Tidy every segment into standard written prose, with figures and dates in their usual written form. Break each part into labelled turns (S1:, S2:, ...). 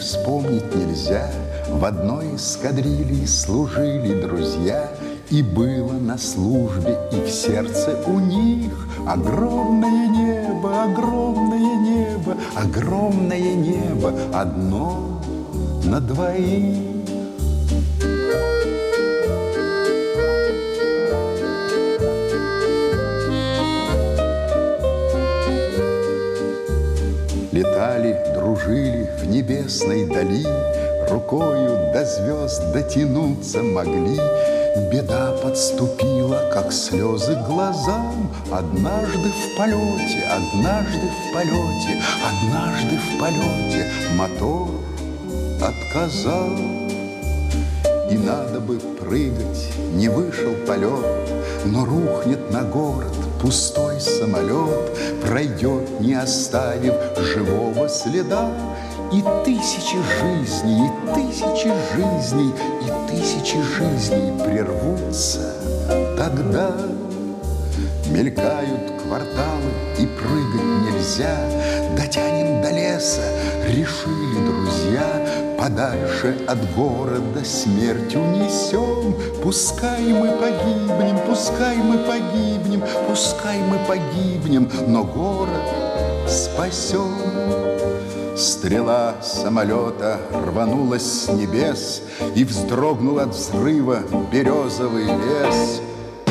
S1: вспомнить нельзя. В одной эскадрильи служили друзья, и было на службе и в сердце у них огромное небо, огромное небо, огромное небо, одно на двоих. Летали, дружили в небесной дали, рукою до звезд дотянуться могли. Беда подступила, как слезы к глазам. Однажды в полете, однажды в полете, однажды в полете мотор отказал. И надо бы прыгать, не вышел полет, но рухнет на город пустой самолет, пройдет, не оставив живого следа. И тысячи жизней, и тысячи жизней, и тысячи жизней прервутся тогда. Мелькают кварталы, и прыгать нельзя. Дотянем до леса, решили друзья. Подальше от города смерть унесем. Пускай мы погибнем, пускай мы погибнем, пускай мы погибнем, но город спасем. Стрела самолета рванулась с небес, и вздрогнул от взрыва березовый лес.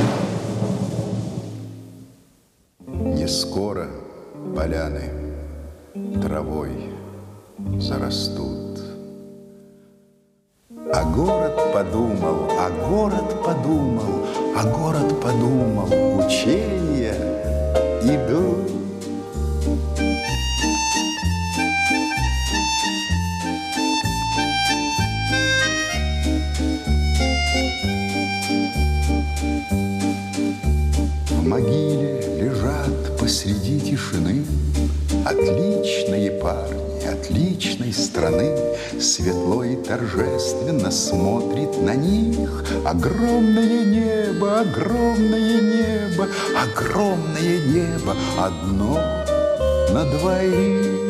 S1: Не скоро поляны травой зарастут. А город подумал, а город подумал, а город подумал, учения идут. В могиле лежат посреди тишины отличные парни, отличной страны. Светло и торжественно смотрит на них огромное небо, огромное небо, огромное небо, одно на двоих.